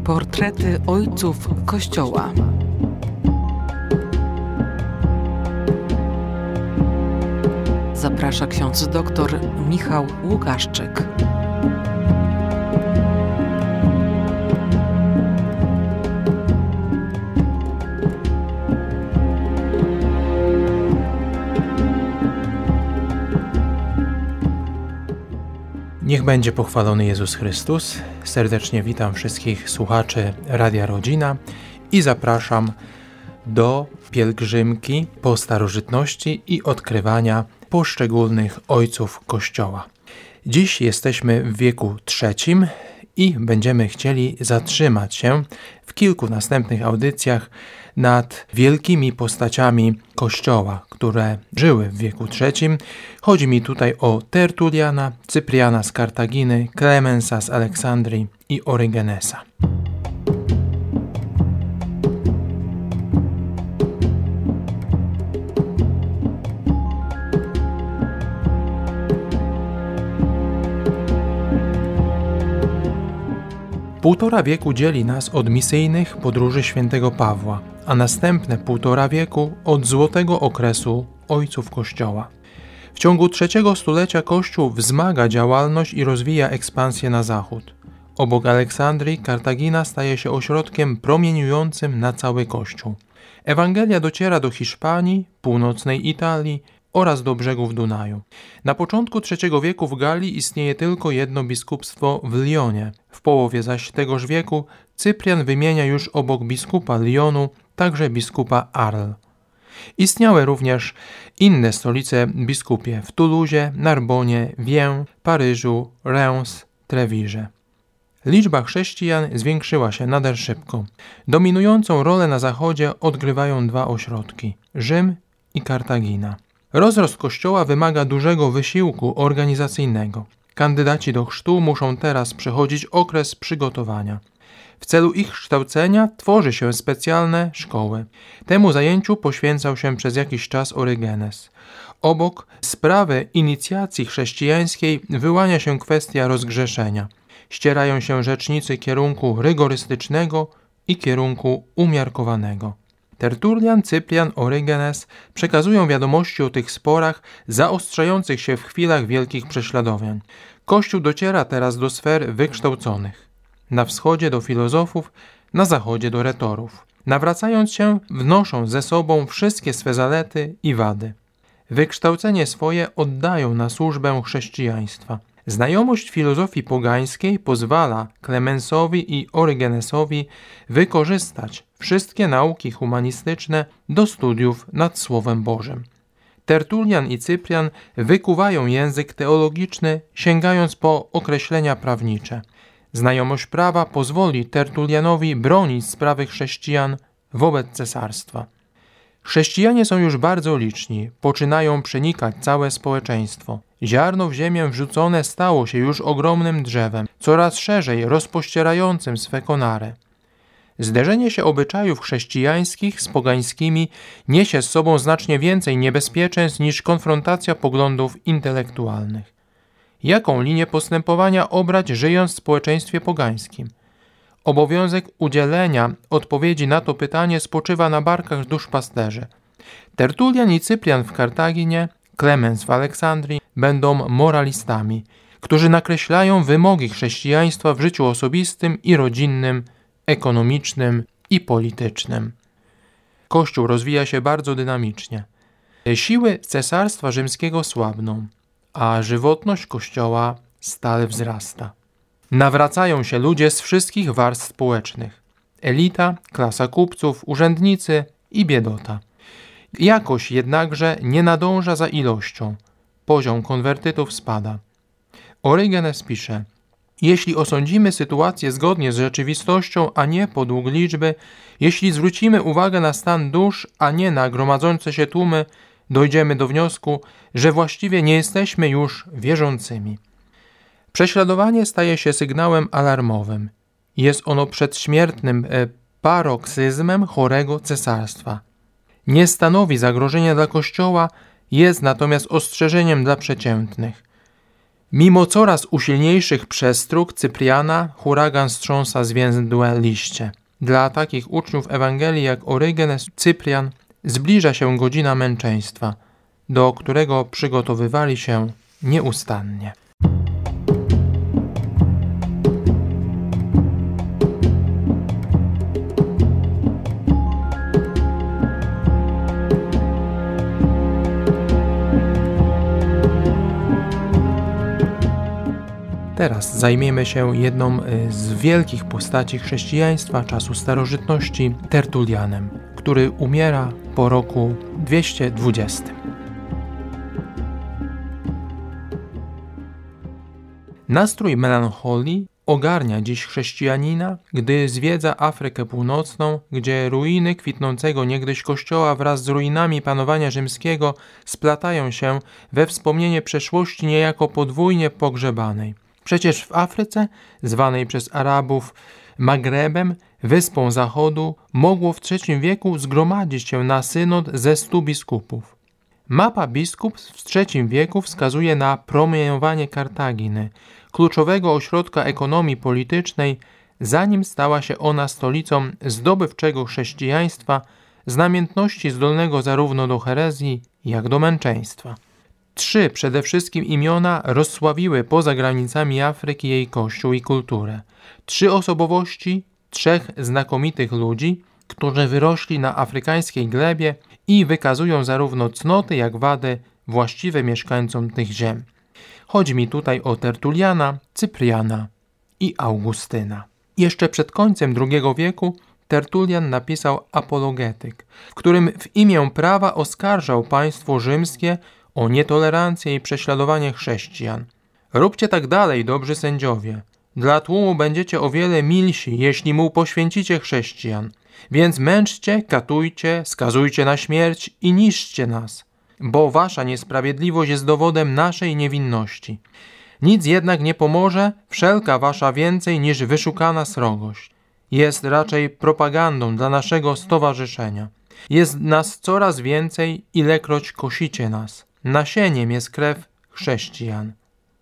Portrety ojców Kościoła. Zaprasza ksiądz dr Michał Łukaszczyk. Niech będzie pochwalony Jezus Chrystus. Serdecznie witam wszystkich słuchaczy Radia Rodzina i zapraszam do pielgrzymki po starożytności i odkrywania poszczególnych ojców Kościoła. Dziś jesteśmy w wieku III i będziemy chcieli zatrzymać się w kilku następnych audycjach nad wielkimi postaciami Kościoła, które żyły w wieku III. Chodzi mi tutaj o Tertuliana, Cypriana z Kartaginy, Klemensa z Aleksandrii i Orygenesa. Półtora wieku dzieli nas od misyjnych podróży świętego Pawła, a następne półtora wieku od złotego okresu ojców Kościoła. W ciągu trzeciego stulecia Kościół wzmaga działalność i rozwija ekspansję na zachód. Obok Aleksandrii Kartagina staje się ośrodkiem promieniującym na cały Kościół. Ewangelia dociera do Hiszpanii, północnej Italii oraz do brzegów Dunaju. Na początku III wieku w Galii istnieje tylko jedno biskupstwo w Lyonie. W połowie zaś tegoż wieku Cyprian wymienia już obok biskupa Lyonu także biskupa Arles. Istniały również inne stolice biskupie w Toulouse, Narbonie, Vienne, Paryżu, Reims, Trewirze. Liczba chrześcijan zwiększyła się nader szybko. Dominującą rolę na zachodzie odgrywają dwa ośrodki – Rzym i Kartagina. Rozrost Kościoła wymaga dużego wysiłku organizacyjnego. Kandydaci do chrztu muszą teraz przechodzić okres przygotowania. W celu ich kształcenia tworzy się specjalne szkoły. Temu zajęciu poświęcał się przez jakiś czas Orygenes. Obok sprawy inicjacji chrześcijańskiej wyłania się kwestia rozgrzeszenia. Ścierają się rzecznicy kierunku rygorystycznego i kierunku umiarkowanego. Tertulian, Cyprian, Orygenes przekazują wiadomości o tych sporach zaostrzających się w chwilach wielkich prześladowań. Kościół dociera teraz do sfer wykształconych. Na wschodzie do filozofów, na zachodzie do retorów. Nawracając się, wnoszą ze sobą wszystkie swe zalety i wady. Wykształcenie swoje oddają na służbę chrześcijaństwa. Znajomość filozofii pogańskiej pozwala Klemensowi i Orygenesowi wykorzystać wszystkie nauki humanistyczne do studiów nad Słowem Bożym. Tertulian i Cyprian wykuwają język teologiczny, sięgając po określenia prawnicze. Znajomość prawa pozwoli Tertulianowi bronić sprawy chrześcijan wobec cesarstwa. Chrześcijanie są już bardzo liczni, poczynają przenikać całe społeczeństwo. Ziarno w ziemię wrzucone stało się już ogromnym drzewem, coraz szerzej rozpościerającym swe konary. Zderzenie się obyczajów chrześcijańskich z pogańskimi niesie z sobą znacznie więcej niebezpieczeństw niż konfrontacja poglądów intelektualnych. Jaką linię postępowania obrać, żyjąc w społeczeństwie pogańskim? Obowiązek udzielenia odpowiedzi na to pytanie spoczywa na barkach duszpasterzy. Tertulian i Cyprian w Kartaginie, Klemens w Aleksandrii będą moralistami, którzy nakreślają wymogi chrześcijaństwa w życiu osobistym i rodzinnym, ekonomicznym i politycznym. Kościół rozwija się bardzo dynamicznie. Siły Cesarstwa Rzymskiego słabną, a żywotność Kościoła stale wzrasta. Nawracają się ludzie z wszystkich warstw społecznych. Elita, klasa kupców, urzędnicy i biedota. Jakość jednakże nie nadąża za ilością. Poziom konwertytów spada. Orygenes pisze: jeśli osądzimy sytuację zgodnie z rzeczywistością, a nie podług liczby, jeśli zwrócimy uwagę na stan dusz, a nie na gromadzące się tłumy, dojdziemy do wniosku, że właściwie nie jesteśmy już wierzącymi. Prześladowanie staje się sygnałem alarmowym. Jest ono przedśmiertnym paroksyzmem chorego cesarstwa. Nie stanowi zagrożenia dla Kościoła, jest natomiast ostrzeżeniem dla przeciętnych. Mimo coraz usilniejszych przestróg Cypriana, huragan strząsa zwiędłe liście. Dla takich uczniów Ewangelii jak Orygenes, Cyprian zbliża się godzina męczeństwa, do którego przygotowywali się nieustannie. Teraz zajmiemy się jedną z wielkich postaci chrześcijaństwa czasu starożytności, Tertulianem, który umiera po roku 220. Nastrój melancholii ogarnia dziś chrześcijanina, gdy zwiedza Afrykę Północną, gdzie ruiny kwitnącego niegdyś kościoła wraz z ruinami panowania rzymskiego splatają się we wspomnienie przeszłości niejako podwójnie pogrzebanej. Przecież w Afryce, zwanej przez Arabów Magrebem, wyspą Zachodu, mogło w III wieku zgromadzić się na synod ze 100 biskupów. Mapa biskupstw w III wieku wskazuje na promieniowanie Kartaginy, kluczowego ośrodka ekonomii politycznej, zanim stała się ona stolicą zdobywczego chrześcijaństwa z namiętności zdolnego zarówno do herezji, jak do męczeństwa. 3 przede wszystkim imiona rozsławiły poza granicami Afryki jej kościół i kulturę. 3 osobowości 3 znakomitych ludzi, którzy wyrośli na afrykańskiej glebie i wykazują zarówno cnoty, jak wady właściwe mieszkańcom tych ziem. Chodzi mi tutaj o Tertuliana, Cypriana i Augustyna. Jeszcze przed końcem II wieku Tertulian napisał Apologetyk, w którym w imię prawa oskarżał państwo rzymskie o nietolerancję i prześladowanie chrześcijan. Róbcie tak dalej, dobrzy sędziowie. Dla tłumu będziecie o wiele milsi, jeśli mu poświęcicie chrześcijan. Więc męczcie, katujcie, skazujcie na śmierć i niszczcie nas, bo wasza niesprawiedliwość jest dowodem naszej niewinności. Nic jednak nie pomoże, wszelka wasza więcej niż wyszukana srogość. Jest raczej propagandą dla naszego stowarzyszenia. Jest nas coraz więcej, ilekroć kosicie nas. Nasieniem jest krew chrześcijan.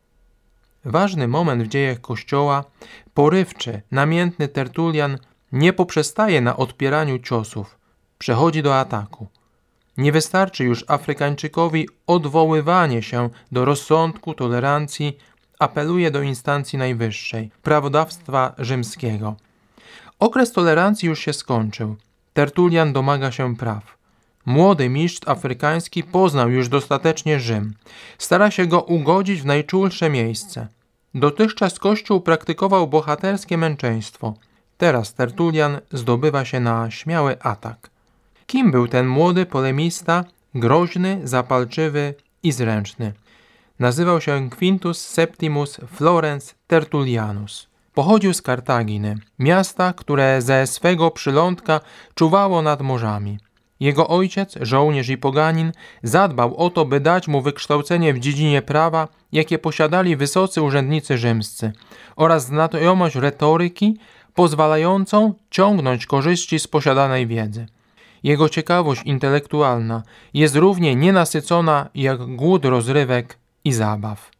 Ważny moment w dziejach Kościoła, porywczy, namiętny Tertulian nie poprzestaje na odpieraniu ciosów, przechodzi do ataku. Nie wystarczy już Afrykańczykowi odwoływanie się do rozsądku, tolerancji, apeluje do instancji najwyższej, prawodawstwa rzymskiego. Okres tolerancji już się skończył. Tertulian domaga się praw. Młody mistrz afrykański poznał już dostatecznie Rzym. Stara się go ugodzić w najczulsze miejsce. Dotychczas Kościół praktykował bohaterskie męczeństwo. Teraz Tertulian zdobywa się na śmiały atak. Kim był ten młody polemista, groźny, zapalczywy i zręczny? Nazywał się Quintus Septimus Florens Tertullianus. Pochodził z Kartaginy, miasta, które ze swego przylądka czuwało nad morzami. Jego ojciec, żołnierz i poganin, zadbał o to, by dać mu wykształcenie w dziedzinie prawa, jakie posiadali wysocy urzędnicy rzymscy, oraz znajomość retoryki, pozwalającą ciągnąć korzyści z posiadanej wiedzy. Jego ciekawość intelektualna jest równie nienasycona jak głód rozrywek i zabaw.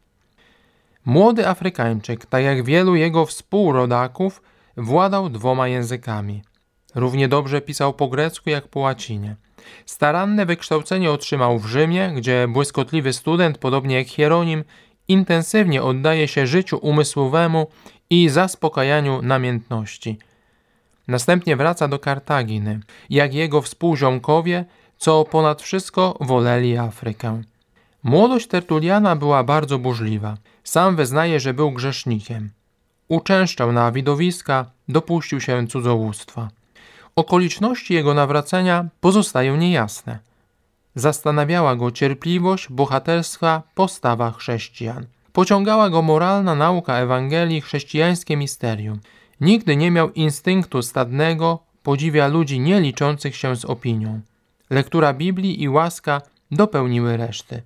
Młody Afrykańczyk, tak jak wielu jego współrodaków, władał 2 językami. Równie dobrze pisał po grecku jak po łacinie. Staranne wykształcenie otrzymał w Rzymie, gdzie błyskotliwy student, podobnie jak Hieronim, intensywnie oddaje się życiu umysłowemu i zaspokajaniu namiętności. Następnie wraca do Kartaginy, jak jego współziomkowie, co ponad wszystko woleli Afrykę. Młodość Tertuliana była bardzo burzliwa. Sam wyznaje, że był grzesznikiem. Uczęszczał na widowiska, dopuścił się cudzołóstwa. Okoliczności jego nawrócenia pozostają niejasne. Zastanawiała go cierpliwość, bohaterska postawa chrześcijan. Pociągała go moralna nauka Ewangelii, chrześcijańskie misterium. Nigdy nie miał instynktu stadnego, podziwia ludzi nie liczących się z opinią. Lektura Biblii i łaska dopełniły reszty.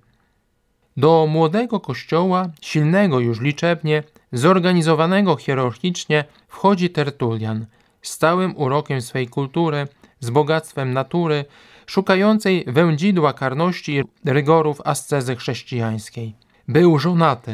Do młodego kościoła, silnego już liczebnie, zorganizowanego hierarchicznie, wchodzi Tertulian, z całym urokiem swej kultury, z bogactwem natury, szukającej wędzidła karności i rygorów ascezy chrześcijańskiej. Był żonaty,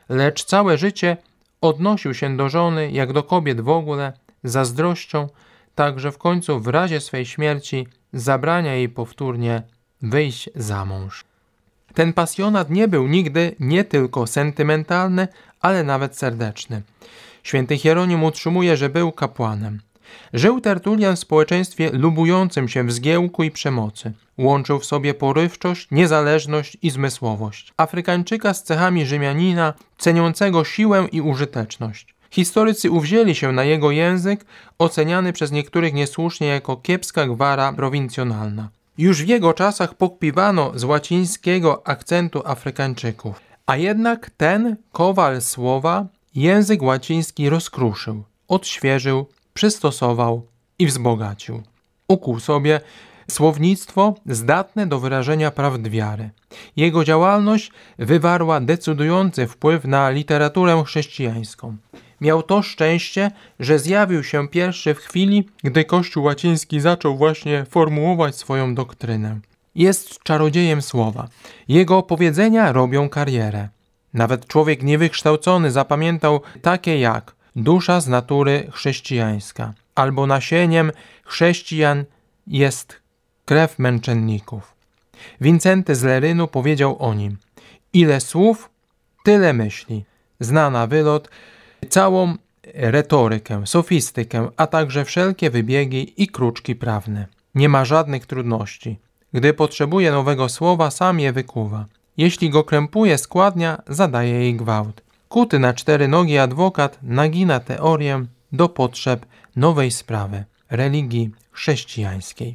lecz całe życie odnosił się do żony jak do kobiet w ogóle z zazdrością, tak że w końcu w razie swej śmierci zabrania jej powtórnie wyjść za mąż. Ten pasjonat nie był nigdy nie tylko sentymentalny, ale nawet serdeczny. Święty Hieronim utrzymuje, że był kapłanem. Żył Tertulian w społeczeństwie lubującym się w zgiełku i przemocy. Łączył w sobie porywczość, niezależność i zmysłowość. Afrykańczyka z cechami Rzymianina, ceniącego siłę i użyteczność. Historycy uwzięli się na jego język, oceniany przez niektórych niesłusznie jako kiepska gwara prowincjonalna. Już w jego czasach pokpiwano z łacińskiego akcentu Afrykańczyków. A jednak ten kowal słowa język łaciński rozkruszył, odświeżył, przystosował i wzbogacił. Ukuł sobie słownictwo zdatne do wyrażenia prawd wiary. Jego działalność wywarła decydujący wpływ na literaturę chrześcijańską. Miał to szczęście, że zjawił się pierwszy w chwili, gdy Kościół łaciński zaczął właśnie formułować swoją doktrynę. Jest czarodziejem słowa. Jego opowiedzenia robią karierę. Nawet człowiek niewykształcony zapamiętał takie jak dusza z natury chrześcijańska, albo nasieniem chrześcijan jest krew męczenników. Wincenty z Lerynu powiedział o nim: ile słów, tyle myśli. Zna na wylot całą retorykę, sofistykę, a także wszelkie wybiegi i kruczki prawne. Nie ma żadnych trudności. Gdy potrzebuje nowego słowa, sam je wykuwa. Jeśli go krępuje składnia, zadaje jej gwałt. Kuty na 4 nogi adwokat nagina teorię do potrzeb nowej sprawy, religii chrześcijańskiej.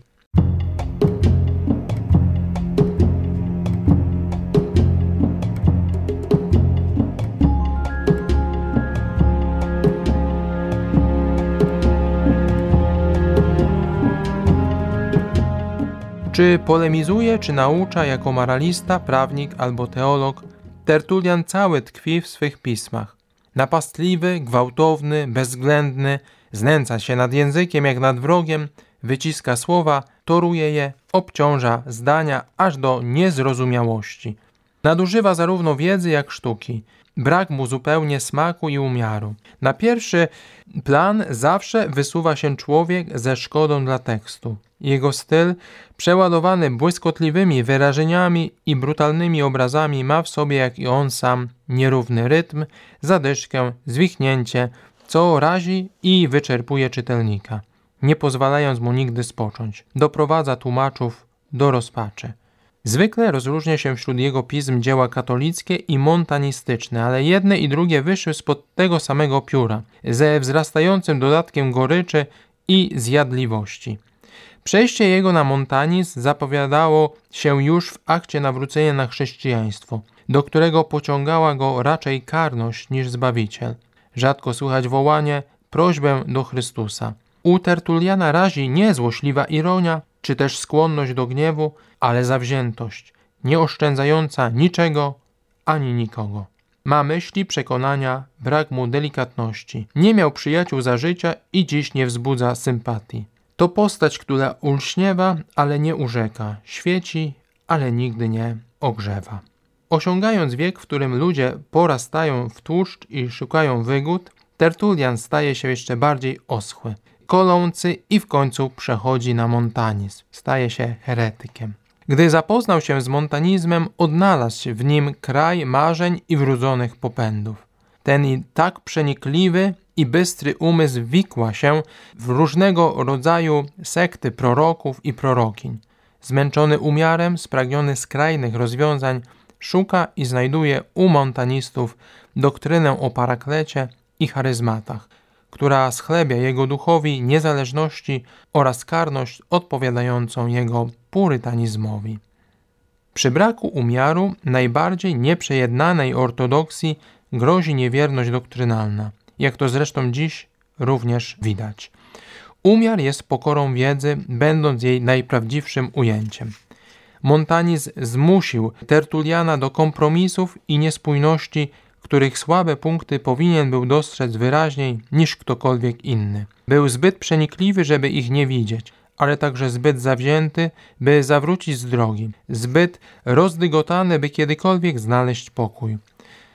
Czy polemizuje, czy naucza jako moralista, prawnik albo teolog, Tertulian cały tkwi w swych pismach. Napastliwy, gwałtowny, bezwzględny, znęca się nad językiem jak nad wrogiem, wyciska słowa, toruje je, obciąża zdania aż do niezrozumiałości. Nadużywa zarówno wiedzy jak sztuki. Brak mu zupełnie smaku i umiaru. Na pierwszy plan zawsze wysuwa się człowiek ze szkodą dla tekstu. Jego styl, przeładowany błyskotliwymi wyrażeniami i brutalnymi obrazami, ma w sobie, jak i on sam, nierówny rytm, zadyszkę, zwichnięcie, co razi i wyczerpuje czytelnika, nie pozwalając mu nigdy spocząć. Doprowadza tłumaczów do rozpaczy. Zwykle rozróżnia się wśród jego pism dzieła katolickie i montanistyczne, ale jedne i drugie wyszły spod tego samego pióra, ze wzrastającym dodatkiem goryczy i zjadliwości. Przejście jego na montanizm zapowiadało się już w akcie nawrócenia na chrześcijaństwo, do którego pociągała go raczej karność niż Zbawiciel. Rzadko słychać wołanie, prośbę do Chrystusa. U Tertuliana razi nie złośliwa ironia, czy też skłonność do gniewu, ale zawziętość, nie oszczędzająca niczego ani nikogo. Ma myśli, przekonania, brak mu delikatności. Nie miał przyjaciół za życia i dziś nie wzbudza sympatii. To postać, która ulśniewa, ale nie urzeka, świeci, ale nigdy nie ogrzewa. Osiągając wiek, w którym ludzie porastają w tłuszcz i szukają wygód, Tertulian staje się jeszcze bardziej oschły, kolący i w końcu przechodzi na montanizm. Staje się heretykiem. Gdy zapoznał się z montanizmem, odnalazł w nim kraj marzeń i wrodzonych popędów. Ten i tak przenikliwy i bystry umysł wikła się w różnego rodzaju sekty proroków i prorokiń. Zmęczony umiarem, spragniony skrajnych rozwiązań, szuka i znajduje u montanistów doktrynę o paraklecie i charyzmatach, która schlebia jego duchowi niezależności oraz karność odpowiadającą jego purytanizmowi. Przy braku umiaru najbardziej nieprzejednanej ortodoksji grozi niewierność doktrynalna, jak to zresztą dziś również widać. Umiar jest pokorą wiedzy, będąc jej najprawdziwszym ujęciem. Montanizm zmusił Tertuliana do kompromisów i niespójności, których słabe punkty powinien był dostrzec wyraźniej niż ktokolwiek inny. Był zbyt przenikliwy, żeby ich nie widzieć, ale także zbyt zawzięty, by zawrócić z drogi, zbyt rozdygotany, by kiedykolwiek znaleźć pokój.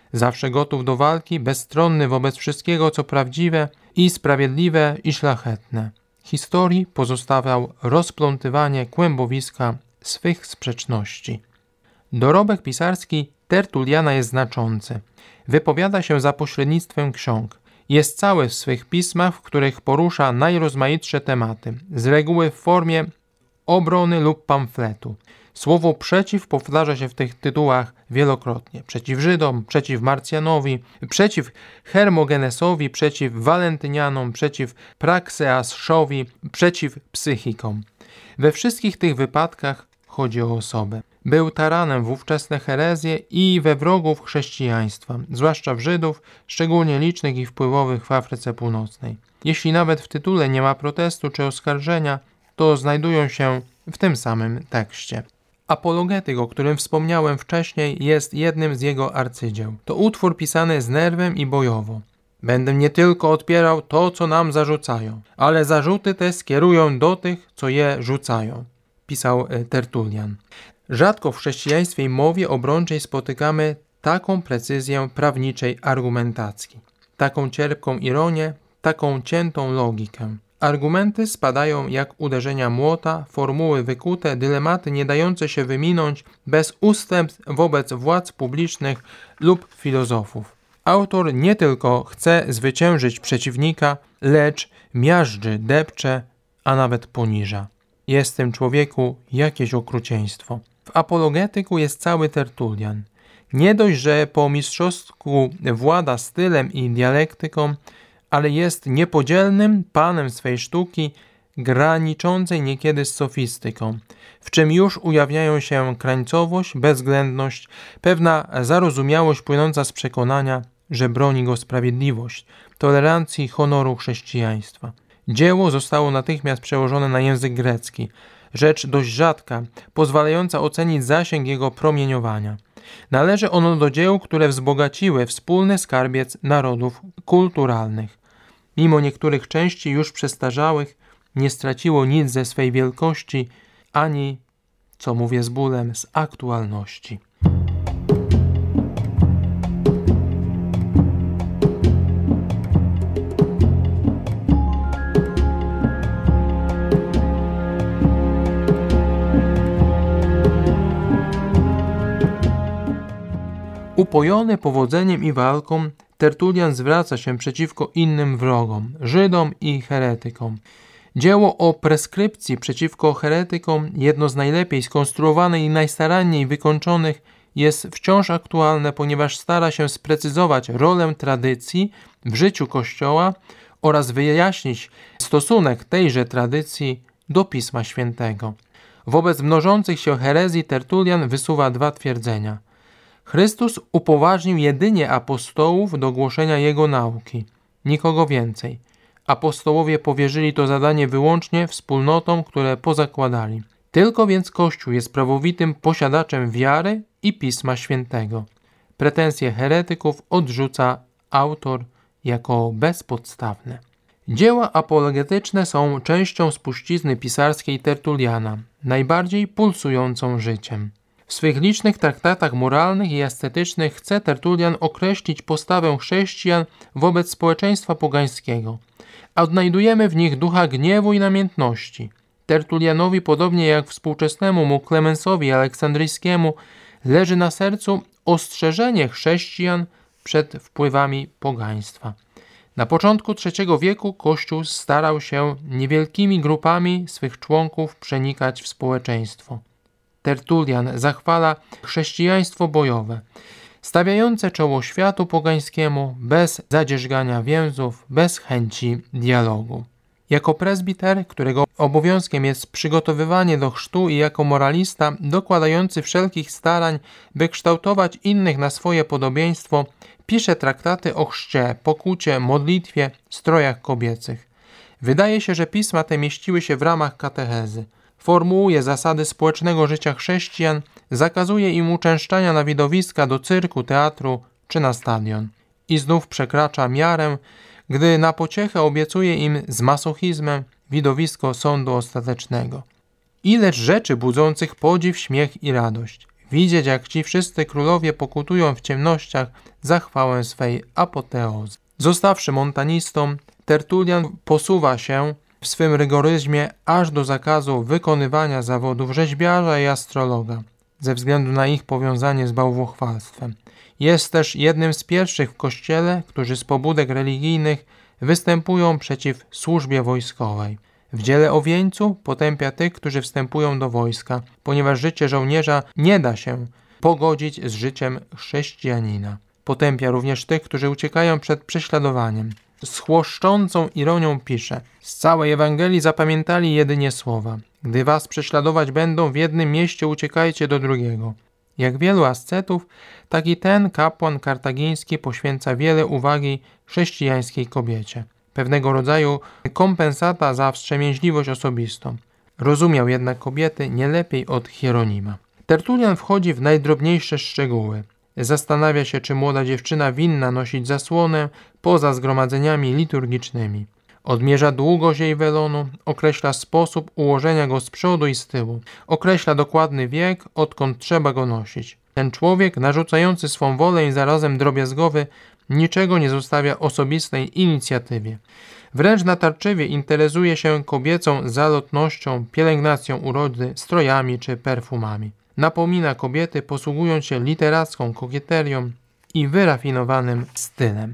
zawsze gotów do walki, bezstronny wobec wszystkiego, co prawdziwe i sprawiedliwe i szlachetne. Historii pozostawiał rozplątywanie kłębowiska swych sprzeczności. Dorobek pisarski Tertuliana jest znaczący. Wypowiada się za pośrednictwem ksiąg. Jest cały w swych pismach, w których porusza najrozmaitsze tematy, z reguły w formie obrony lub pamfletu. Słowo przeciw powtarza się w tych tytułach wielokrotnie. Przeciw Żydom, przeciw Marcjanowi, przeciw Hermogenesowi, przeciw Walentynianom, przeciw Prakseaszowi, przeciw psychikom. We wszystkich tych wypadkach chodzi o osobę. Był taranem w ówczesne herezje i we wrogów chrześcijaństwa, zwłaszcza w Żydów, szczególnie licznych i wpływowych w Afryce Północnej. Jeśli nawet w tytule nie ma protestu czy oskarżenia, to znajdują się w tym samym tekście. Apologetyk, o którym wspomniałem wcześniej, jest jednym z jego arcydzieł. To utwór pisany z nerwem i bojowo. Będę nie tylko odpierał to, co nam zarzucają, ale zarzuty te skierują do tych, co je rzucają, pisał Tertulian. Rzadko w chrześcijaństwie i mowie obrończej spotykamy taką precyzję prawniczej argumentacji, taką cierpką ironię, taką ciętą logikę. Argumenty spadają jak uderzenia młota, formuły wykute, dylematy nie dające się wyminąć bez ustępstw wobec władz publicznych lub filozofów. Autor nie tylko chce zwyciężyć przeciwnika, lecz miażdży, depcze, a nawet poniża. Jest w tym człowieku jakieś okrucieństwo. W apologetyku jest cały Tertulian. Nie dość, że po mistrzostwu włada stylem i dialektyką, ale jest niepodzielnym panem swej sztuki, graniczącej niekiedy z sofistyką, w czym już ujawniają się krańcowość, bezwzględność, pewna zarozumiałość płynąca z przekonania, że broni go sprawiedliwość, tolerancji, honoru chrześcijaństwa. Dzieło zostało natychmiast przełożone na język grecki, rzecz dość rzadka, pozwalająca ocenić zasięg jego promieniowania. Należy ono do dzieł, które wzbogaciły wspólny skarbiec narodów kulturalnych. Mimo niektórych części już przestarzałych, nie straciło nic ze swej wielkości, ani, co mówię z bólem, z aktualności. Upojony powodzeniem i walką, Tertulian zwraca się przeciwko innym wrogom, Żydom i heretykom. Dzieło o preskrypcji przeciwko heretykom, jedno z najlepiej skonstruowanych i najstaranniej wykończonych, jest wciąż aktualne, ponieważ stara się sprecyzować rolę tradycji w życiu Kościoła oraz wyjaśnić stosunek tejże tradycji do Pisma Świętego. Wobec mnożących się herezji Tertulian wysuwa dwa twierdzenia. Chrystus upoważnił jedynie apostołów do głoszenia Jego nauki, nikogo więcej. Apostołowie powierzyli to zadanie wyłącznie wspólnotom, które pozakładali. Tylko więc Kościół jest prawowitym posiadaczem wiary i Pisma Świętego. Pretensje heretyków odrzuca autor jako bezpodstawne. Dzieła apologetyczne są częścią spuścizny pisarskiej Tertuliana, najbardziej pulsującą życiem. W swych licznych traktatach moralnych i estetycznych chce Tertulian określić postawę chrześcijan wobec społeczeństwa pogańskiego, a odnajdujemy w nich ducha gniewu i namiętności. Tertulianowi, podobnie jak współczesnemu mu Klemensowi Aleksandryjskiemu, leży na sercu ostrzeżenie chrześcijan przed wpływami pogaństwa. Na początku III wieku Kościół starał się niewielkimi grupami swych członków przenikać w społeczeństwo. Tertulian zachwala chrześcijaństwo bojowe, stawiające czoło światu pogańskiemu bez zadzierzgania więzów, bez chęci dialogu. Jako prezbiter, którego obowiązkiem jest przygotowywanie do chrztu i jako moralista dokładający wszelkich starań, by kształtować innych na swoje podobieństwo, pisze traktaty o chrzcie, pokucie, modlitwie, strojach kobiecych. Wydaje się, że pisma te mieściły się w ramach katechezy. Formułuje zasady społecznego życia chrześcijan, zakazuje im uczęszczania na widowiska do cyrku, teatru czy na stadion. I znów przekracza miarę, gdy na pociechę obiecuje im z masochizmem widowisko sądu ostatecznego. Ileż rzeczy budzących podziw, śmiech i radość. widzieć, jak ci wszyscy królowie pokutują w ciemnościach za chwałę swej apoteozy. Zostawszy montanistą, Tertulian posuwa się w swym rygoryzmie aż do zakazu wykonywania zawodów rzeźbiarza i astrologa, ze względu na ich powiązanie z bałwochwalstwem. Jest też jednym z pierwszych w Kościele, którzy z pobudek religijnych występują przeciw służbie wojskowej. W dziele o wieńcu potępia tych, którzy wstępują do wojska, ponieważ życie żołnierza nie da się pogodzić z życiem chrześcijanina. Potępia również tych, którzy uciekają przed prześladowaniem. Z chłoszczącą ironią pisze: z całej Ewangelii zapamiętali jedynie słowa: gdy was prześladować będą, w jednym mieście uciekajcie do drugiego. Jak wielu ascetów, tak i ten kapłan kartagiński poświęca wiele uwagi chrześcijańskiej kobiecie. Pewnego rodzaju kompensata za wstrzemięźliwość osobistą. Rozumiał jednak kobiety nie lepiej od Hieronima. Tertulian wchodzi w najdrobniejsze szczegóły. Zastanawia się, czy młoda dziewczyna winna nosić zasłonę poza zgromadzeniami liturgicznymi. Odmierza długość jej welonu, określa sposób ułożenia go z przodu i z tyłu. Określa dokładny wiek, odkąd trzeba go nosić. Ten człowiek, narzucający swą wolę i zarazem drobiazgowy, niczego nie zostawia osobistej inicjatywie. Wręcz natarczywie interesuje się kobiecą zalotnością, pielęgnacją urody, strojami czy perfumami. Napomina kobiety, posługując się literacką kokieterią i wyrafinowanym stylem.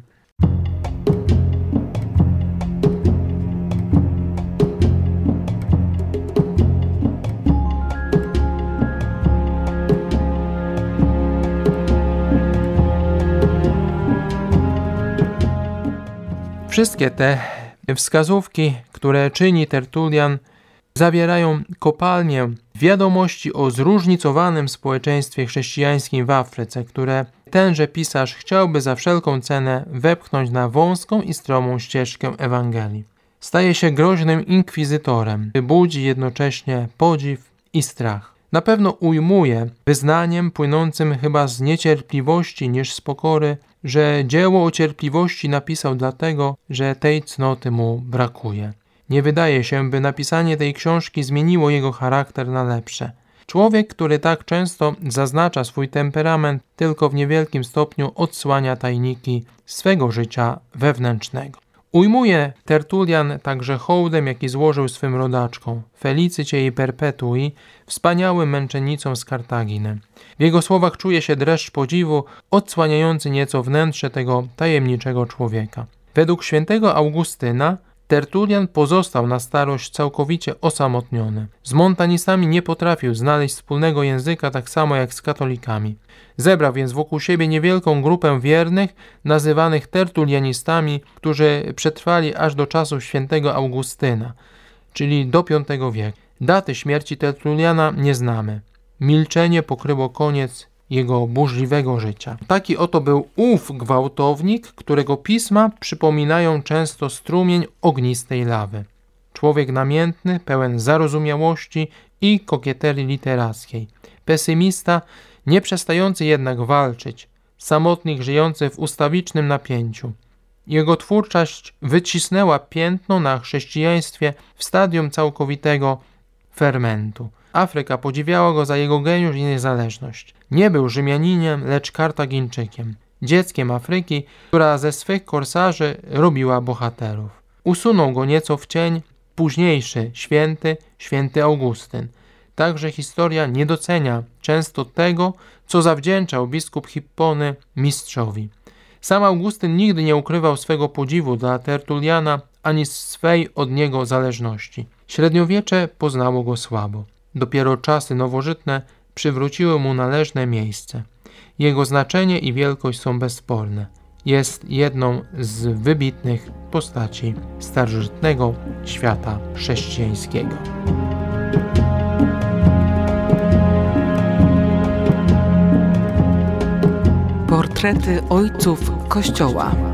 Wszystkie te wskazówki, które czyni Tertulian, zawierają kopalnię wiadomości o zróżnicowanym społeczeństwie chrześcijańskim w Afryce, które tenże pisarz chciałby za wszelką cenę wepchnąć na wąską i stromą ścieżkę Ewangelii. Staje się groźnym inkwizytorem, budzi jednocześnie podziw i strach. Na pewno ujmuje wyznaniem płynącym chyba z niecierpliwości niż z pokory, że dzieło o cierpliwości napisał dlatego, że tej cnoty mu brakuje. Nie wydaje się, by napisanie tej książki zmieniło jego charakter na lepsze. Człowiek, który tak często zaznacza swój temperament, tylko w niewielkim stopniu odsłania tajniki swego życia wewnętrznego. Ujmuje Tertulian także hołdem, jaki złożył swym rodaczkom, Felicycie i Perpetui, wspaniałym męczennicom z Kartaginy. W jego słowach czuje się dreszcz podziwu, odsłaniający nieco wnętrze tego tajemniczego człowieka. Według świętego Augustyna Tertulian pozostał na starość całkowicie osamotniony. Z montanistami nie potrafił znaleźć wspólnego języka, tak samo jak z katolikami. Zebrał więc wokół siebie niewielką grupę wiernych, nazywanych tertulianistami, którzy przetrwali aż do czasów świętego Augustyna, czyli do V wieku. Daty śmierci Tertuliana nie znamy. Milczenie pokryło koniec jego burzliwego życia. Taki oto był ów gwałtownik, którego pisma przypominają często strumień ognistej lawy. Człowiek namiętny, pełen zarozumiałości i kokieterii literackiej. Pesymista, nie przestający jednak walczyć. Samotnik żyjący w ustawicznym napięciu. Jego twórczość wycisnęła piętno na chrześcijaństwie w stadium całkowitego fermentu. Afryka podziwiała go za jego geniusz i niezależność. Nie był Rzymianinem, lecz Kartagińczykiem. Dzieckiem Afryki, która ze swych korsarzy robiła bohaterów. Usunął go nieco w cień późniejszy święty Augustyn. Także historia nie docenia często tego, co zawdzięczał biskup Hippony mistrzowi. Sam Augustyn nigdy nie ukrywał swego podziwu dla Tertuliana ani swej od niego zależności. Średniowiecze poznało go słabo. Dopiero czasy nowożytne przywróciły mu należne miejsce. Jego znaczenie i wielkość są bezsporne. Jest jedną z wybitnych postaci starożytnego świata chrześcijańskiego. Portrety ojców Kościoła.